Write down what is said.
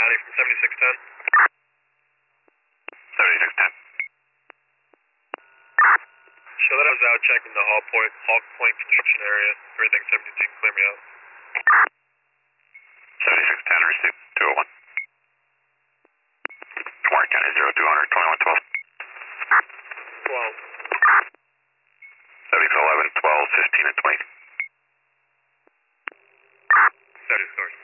County from 7610. 7610. Show that I was out checking the Hawk Point construction area. Everything 72, clear me out. 7610, received 201. Warren County 0200, 2112. 12. 7611, 12, 15, and 20. Status source.